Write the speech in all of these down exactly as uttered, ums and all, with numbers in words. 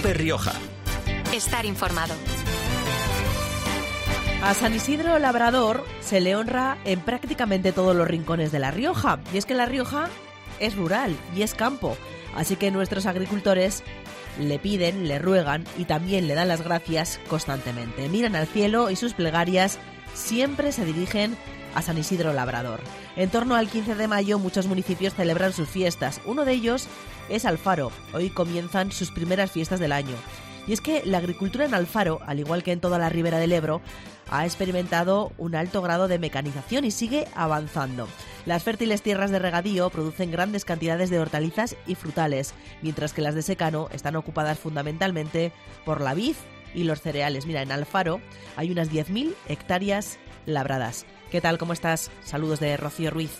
COPE Rioja. Estar informado. A San Isidro Labrador se le honra en prácticamente todos los rincones de La Rioja. Y es que La Rioja es rural y es campo. Así que nuestros agricultores le piden, le ruegan y también le dan las gracias constantemente. Miran al cielo y sus plegarias siempre se dirigen a San Isidro Labrador. En torno al quince de mayo muchos municipios celebran sus fiestas. Uno de ellos es Alfaro. Hoy comienzan sus primeras fiestas del año. Y es que la agricultura en Alfaro, al igual que en toda la ribera del Ebro, ha experimentado un alto grado de mecanización y sigue avanzando. Las fértiles tierras de regadío producen grandes cantidades de hortalizas y frutales, mientras que las de secano están ocupadas fundamentalmente por la vid y los cereales. Mira, en Alfaro hay unas diez mil hectáreas labradas. ¿Qué tal? ¿Cómo estás? Saludos de Rocío Ruiz.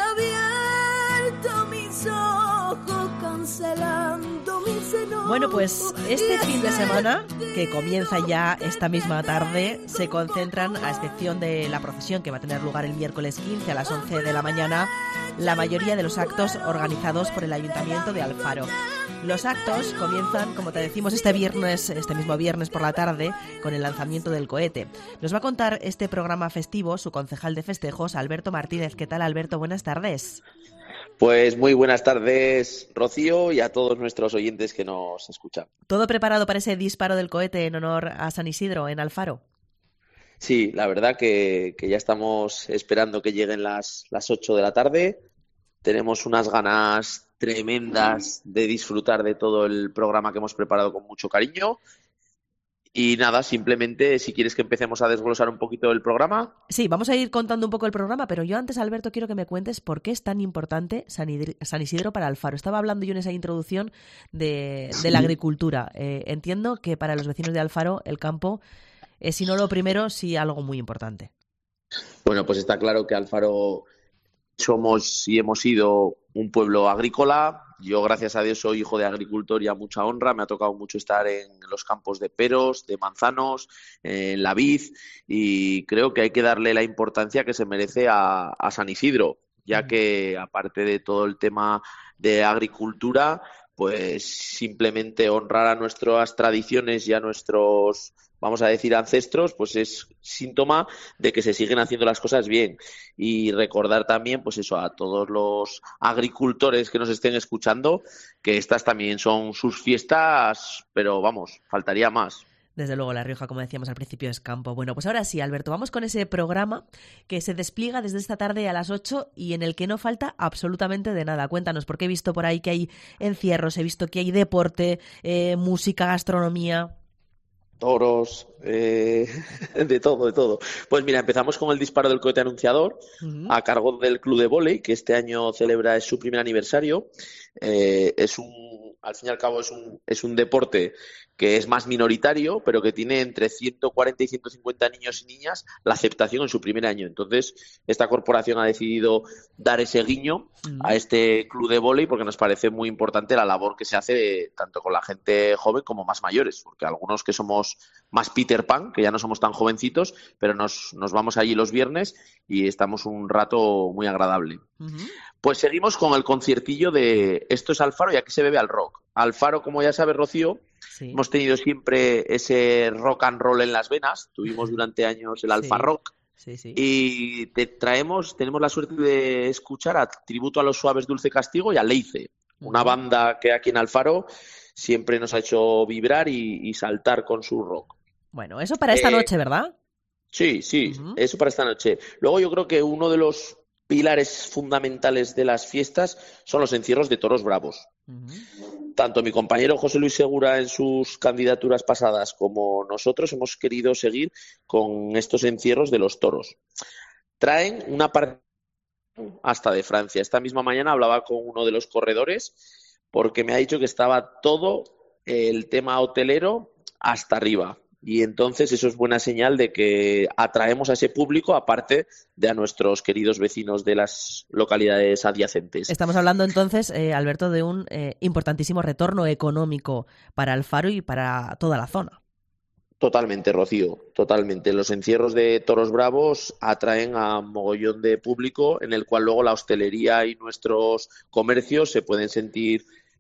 He abierto mis ojos cancelando mi seno. Bueno, pues este fin de semana, que comienza ya esta misma tarde, se concentran, a excepción de la procesión que va a tener lugar el miércoles quince a las once de la mañana, la mayoría de los actos organizados por el Ayuntamiento de Alfaro. Los actos comienzan, como te decimos, este viernes, este mismo viernes por la tarde, con el lanzamiento del cohete. Nos va a contar este programa festivo su concejal de festejos, Alberto Martínez. ¿Qué tal, Alberto? Buenas tardes. Pues muy buenas tardes, Rocío, y a todos nuestros oyentes que nos escuchan. ¿Todo preparado para ese disparo del cohete en honor a San Isidro en Alfaro? Sí, la verdad que, que ya estamos esperando que lleguen las, las ocho de la tarde. Tenemos unas ganas tremendas de disfrutar de todo el programa que hemos preparado con mucho cariño. Y nada, simplemente, si quieres que empecemos a desglosar un poquito el programa. Sí, vamos a ir contando un poco el programa, pero yo antes, Alberto, quiero que me cuentes por qué es tan importante San Isidro, San Isidro para Alfaro. Estaba hablando yo en esa introducción de, Sí. de la agricultura. Eh, entiendo que para los vecinos de Alfaro el campo es, si no lo primero, sí algo muy importante. Bueno, pues está claro que Alfaro somos y hemos sido un pueblo agrícola. Yo, gracias a Dios, soy hijo de agricultor y a mucha honra. Me ha tocado mucho estar en los campos de peros, de manzanos, en la vid, y creo que hay que darle la importancia que se merece a, a San Isidro, ya que, aparte de todo el tema de agricultura, pues simplemente honrar a nuestras tradiciones y a nuestros, vamos a decir, ancestros, pues es síntoma de que se siguen haciendo las cosas bien. Y recordar también, pues eso, a todos los agricultores que nos estén escuchando, que estas también son sus fiestas, pero vamos, faltaría más. Desde luego, La Rioja, como decíamos al principio, es campo. Bueno, pues ahora sí, Alberto, vamos con ese programa que se despliega desde esta tarde a las ocho y en el que no falta absolutamente de nada. Cuéntanos, porque he visto por ahí que hay encierros, he visto que hay deporte, eh, música, gastronomía. Toros, eh, de todo, de todo. Pues mira, empezamos con el disparo del cohete anunciador, uh-huh, a cargo del Club de Vóley, que este año celebra su primer aniversario. Eh, es un, al fin y al cabo, es un, es un deporte que es más minoritario, pero que tiene entre ciento cuarenta y ciento cincuenta niños y niñas la aceptación en su primer año. Entonces, esta corporación ha decidido dar ese guiño uh-huh a este club de vóley, porque nos parece muy importante la labor que se hace tanto con la gente joven como más mayores, porque algunos que somos más Peter Pan, que ya no somos tan jovencitos, pero nos, nos vamos allí los viernes y estamos un rato muy agradable. Uh-huh. Pues seguimos con el conciertillo de Esto es Alfaro y aquí se bebe al rock. Alfaro, como ya sabes, Rocío, sí, hemos tenido siempre ese rock and roll en las venas. Tuvimos durante años el Alfa sí. Rock. Sí, sí. Y te traemos, tenemos la suerte de escuchar a Tributo a los Suaves Dulce Castigo y a Leice, uh-huh, una banda que aquí en Alfaro siempre nos ha hecho vibrar y, y saltar con su rock. Bueno, eso para esta eh, noche, ¿verdad? Sí, sí, uh-huh, eso para esta noche. Luego yo creo que uno de los pilares fundamentales de las fiestas son los encierros de toros bravos. Uh-huh. Tanto mi compañero José Luis Segura en sus candidaturas pasadas como nosotros hemos querido seguir con estos encierros de los toros. Traen una parte hasta de Francia. Esta misma mañana hablaba con uno de los corredores porque me ha dicho que estaba todo el tema hotelero hasta arriba. Y entonces eso es buena señal de que atraemos a ese público, aparte de a nuestros queridos vecinos de las localidades adyacentes. Estamos hablando entonces, eh, Alberto, de un eh, importantísimo retorno económico para Alfaro y para toda la zona. Totalmente, Rocío, totalmente. Los encierros de toros bravos atraen a mogollón de público, en el cual luego la hostelería y nuestros comercios se pueden sentir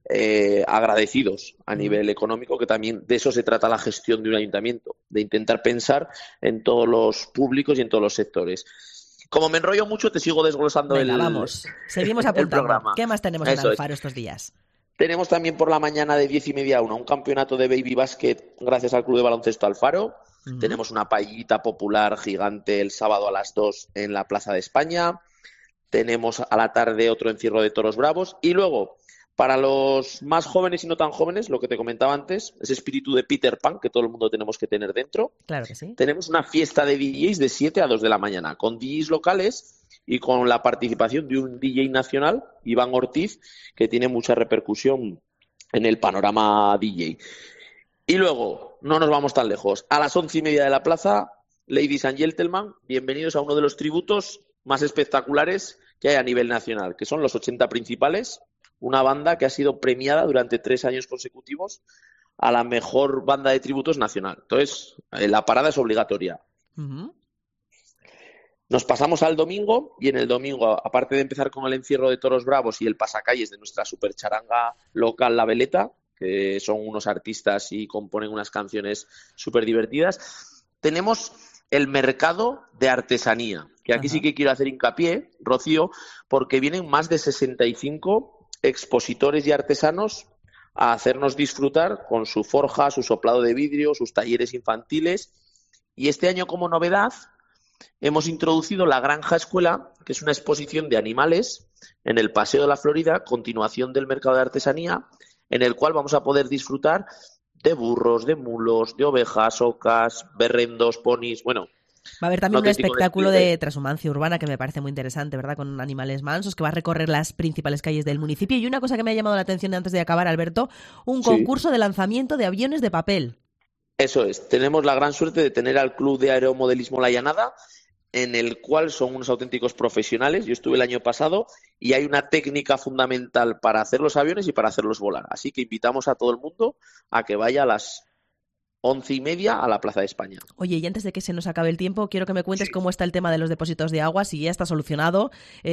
eh, agradecidos a nivel económico, que también de eso se trata la gestión de un ayuntamiento, de intentar pensar en todos los públicos y en todos los sectores. Como me enrollo mucho, te sigo desglosando. Venga, el, vamos, seguimos apuntando. el programa. ¿Qué más tenemos Eso en Alfaro es. estos días? Tenemos también por la mañana de diez y media a una un campeonato de baby basket gracias al Club de Baloncesto Alfaro. Uh-huh. Tenemos una paellita popular gigante el sábado a las dos en la Plaza de España. Tenemos a la tarde otro encierro de toros bravos. Y luego, para los más jóvenes y no tan jóvenes, lo que te comentaba antes, ese espíritu de Peter Pan que todo el mundo tenemos que tener dentro. Claro que sí. Tenemos una fiesta de D Js de siete a dos de la mañana, con D Js locales y con la participación de un D J nacional, Iván Ortiz, que tiene mucha repercusión en el panorama D J. Y luego, no nos vamos tan lejos, a las once y media de la plaza, ladies and gentlemen, bienvenidos a uno de los tributos más espectaculares que hay a nivel nacional, que son los ochenta principales, una banda que ha sido premiada durante tres años consecutivos a la mejor banda de tributos nacional. Entonces, la parada es obligatoria. Uh-huh. Nos pasamos al domingo y en el domingo, aparte de empezar con el encierro de toros bravos y el pasacalles de nuestra super charanga local La Veleta, que son unos artistas y componen unas canciones súper divertidas, tenemos el mercado de artesanía, que aquí Ajá. sí que quiero hacer hincapié, Rocío, porque vienen más de sesenta y cinco expositores y artesanos a hacernos disfrutar con su forja, su soplado de vidrio, sus talleres infantiles. Y este año, como novedad, hemos introducido la Granja Escuela, que es una exposición de animales en el Paseo de la Florida, continuación del mercado de artesanía, en el cual vamos a poder disfrutar de burros, de mulos, de ovejas, ocas, berrendos, ponis, bueno... Va a haber también un espectáculo de, de transhumancia urbana que me parece muy interesante, ¿verdad? Con animales mansos, que va a recorrer las principales calles del municipio. Y una cosa que me ha llamado la atención antes de acabar, Alberto, un sí. concurso de lanzamiento de aviones de papel. Eso es. Tenemos la gran suerte de tener al Club de Aeromodelismo La Llanada, en el cual son unos auténticos profesionales. Yo estuve el año pasado y hay una técnica fundamental para hacer los aviones y para hacerlos volar. Así que invitamos a todo el mundo a que vaya a las once y media a la Plaza de España. Oye, y antes de que se nos acabe el tiempo, quiero que me cuentes sí. cómo está el tema de los depósitos de agua, si ya está solucionado,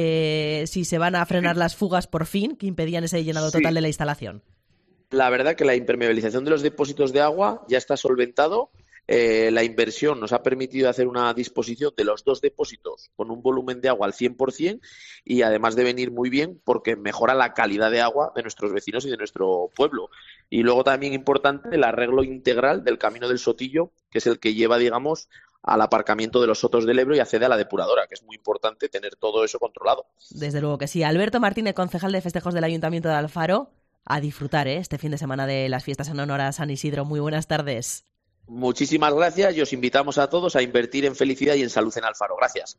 eh, si se van a frenar sí. las fugas por fin, que impedían ese llenado sí. total de la instalación. La verdad que la impermeabilización de los depósitos de agua ya está solventado. Eh, la inversión nos ha permitido hacer una disposición de los dos depósitos con un volumen de agua al cien por ciento y además de venir muy bien porque mejora la calidad de agua de nuestros vecinos y de nuestro pueblo. Y luego también importante el arreglo integral del Camino del Sotillo, que es el que lleva, digamos, al aparcamiento de los Sotos del Ebro y accede a la depuradora, que es muy importante tener todo eso controlado. Desde luego que sí. Alberto Martínez, concejal de festejos del Ayuntamiento de Alfaro, a disfrutar ¿eh? este fin de semana de las fiestas en honor a San Isidro. Muy buenas tardes. Muchísimas gracias y os invitamos a todos a invertir en felicidad y en salud en Alfaro. Gracias.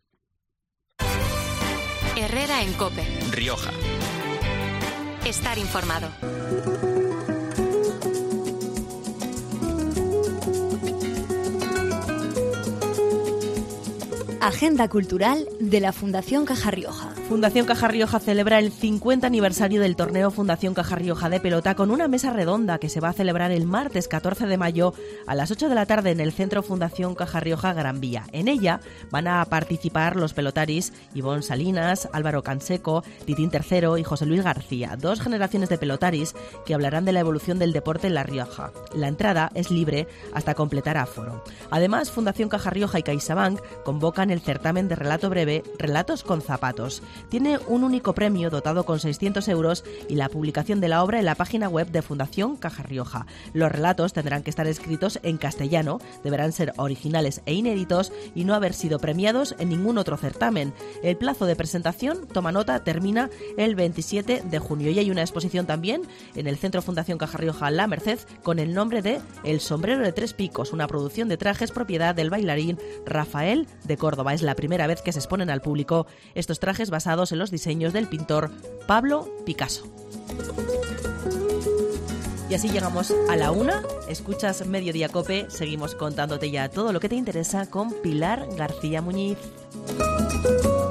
Herrera en COPE. Rioja. Estar informado. Agenda cultural de la Fundación Caja Rioja. Fundación Caja Rioja celebra el cincuenta aniversario del torneo Fundación Caja Rioja de pelota con una mesa redonda que se va a celebrar el martes catorce de mayo a las ocho de la tarde en el Centro Fundación Caja Rioja Gran Vía. En ella van a participar los pelotaris Ivonne Salinas, Álvaro Canseco, Titín Tercero y José Luis García, dos generaciones de pelotaris que hablarán de la evolución del deporte en La Rioja. La entrada es libre hasta completar aforo. Además, Fundación Caja Rioja y CaixaBank convocan el certamen de relato breve Relatos con zapatos. Tiene un único premio dotado con seiscientos euros y la publicación de la obra en la página web de Fundación Caja Rioja. Los relatos tendrán que estar escritos en castellano, deberán ser originales e inéditos y no haber sido premiados en ningún otro certamen. El plazo de presentación, toma nota, termina el veintisiete de junio y hay una exposición también en el Centro Fundación Caja Rioja La Merced con el nombre de El sombrero de tres picos, una producción de trajes propiedad del bailarín Rafael de Córdoba. Es la primera vez que se exponen al público estos trajes basados en los diseños del pintor Pablo Picasso. Y así llegamos a la una. Escuchas Mediodía Cope. Seguimos contándote ya todo lo que te interesa con Pilar García Muñiz.